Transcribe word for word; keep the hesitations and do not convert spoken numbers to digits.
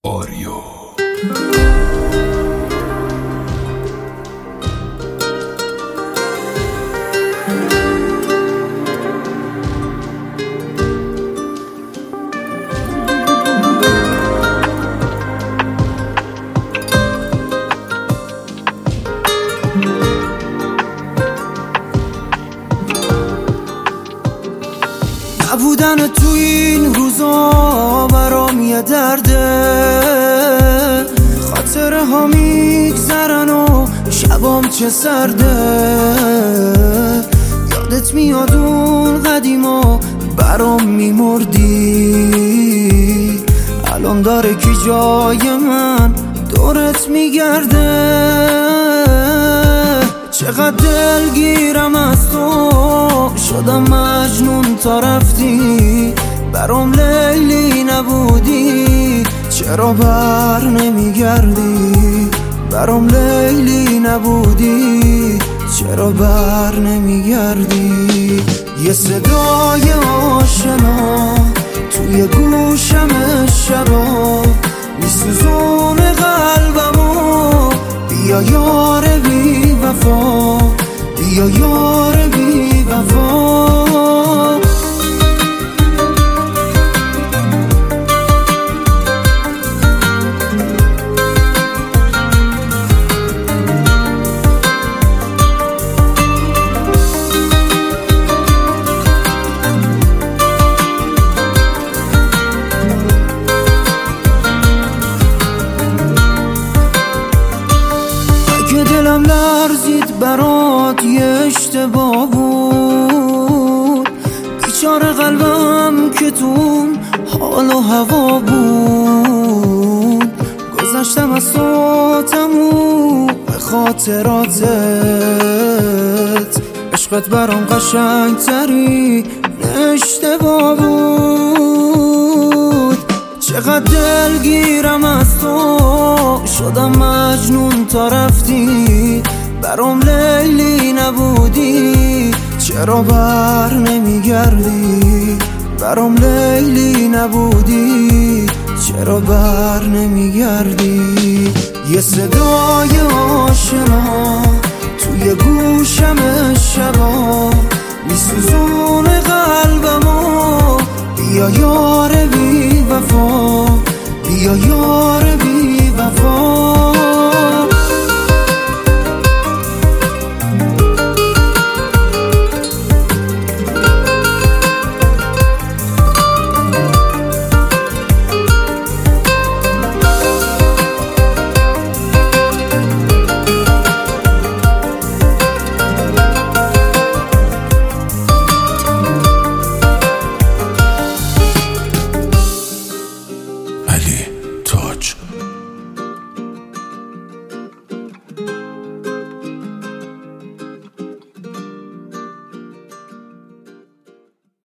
آریو نبودن تو این روزا برام یه درده، خاطره ها میگذرن و شبام چه سرده. یادت میاد اون قدیما برام میمردی، الان داره کی جای من دورت میگرده. چقدر دلگیرم از تو شدم مجنون تا رفتی، برام لیلی نبودی چرا بر نمیگردی. برام لیلی نبودی چرا بر نمیگردی. یه صدای آشنا توی گوشم شبا میسوزونه قلبمو. بیا یار بی وفا، بیا یار بی وفا. دلم لرزید برات یه اشتباه بود، بیچاره قلبم که تو حال و هوا بود. گذشتم از تو تموم خاطراتت، عشقت برام قشنگ ترین اشتباه بود. چقدر دلگیرم از تو شدم مجنون تا رفتی، برام لیلی نبودی چرا بر نمیگردی. برام لیلی نبودی چرا بر نمیگردی. یه صدای آشنا توی گوشم شبا میسوزونه قلبمو. بیا یار بی وفا،